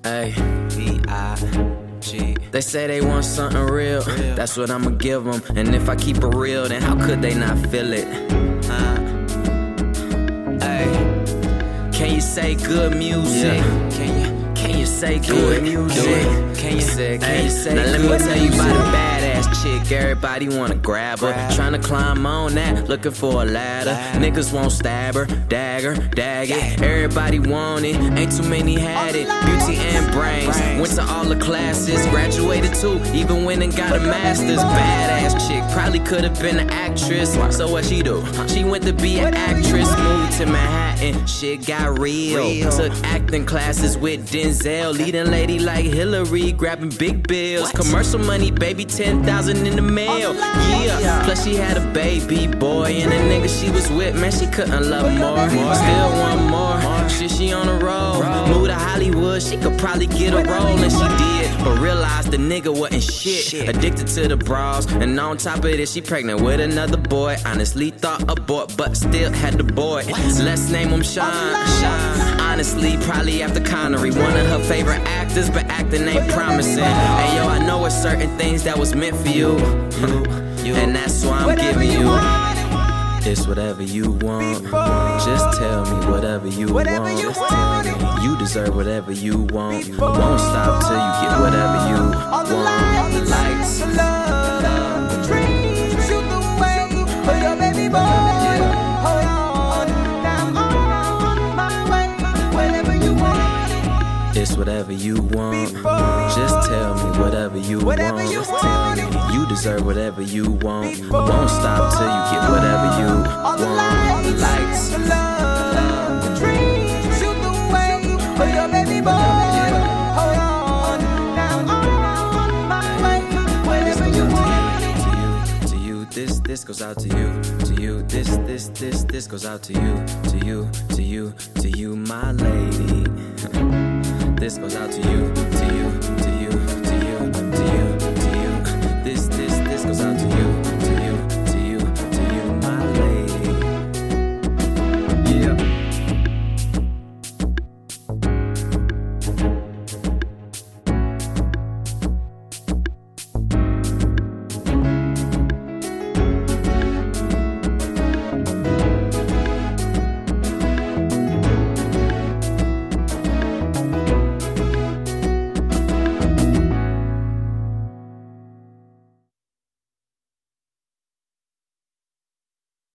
Ay, V-I-G. They say they want something real. That's what I'ma give them. And if I keep it real, then how could they not feel it? Ay, can you say good music? Can you say good music? Can you say now let me tell you about a badass chick. Everybody wanna grab her. Tryna climb on that, looking for a ladder. Niggas won't stab her, dag it. Everybody want it, ain't too many had it. Beauty and brains, went to all the classes. Graduated too, even went and got a master's. Badass chick, probably could've been an actress. So what she do? She went to be an actress. Moved to Manhattan, shit got real. Took acting classes with Denzel. Leading lady like Hillary, grabbing big bills. Commercial money, baby, 10,000 in the mail. Yeah, plus she had a baby boy. And the nigga she was with, man, she couldn't love more. Still want more, shit, she on a roll. Moved to Hollywood, she could probably get a role. And she did, but realized the nigga wasn't shit. Addicted to the bras, and on top of this, she pregnant with another boy. Honestly thought abort, but still had the boy. Let's name him Sean. Honestly, probably after Connery, one of her favorite actors, but acting ain't promising. And yo, I know it's certain things that was meant for you, and that's why I'm giving you. It's whatever you want. Just tell me whatever you want. Just tell me you deserve whatever you want. Won't stop till you get whatever you want. The lights, the dreams, shoot the way for your baby boy. It's whatever you want. Just tell me whatever you want. Just tell me you deserve whatever you want. Won't stop till you get whatever you want. The lights, the love, the dreams, shoot the way for your baby boy. Hold on, now on my way, whatever you want. To you, this goes out to you. To you, this goes out to you. To you, my lady. This goes out to you, to you. This goes out to you, my lady. Yeah.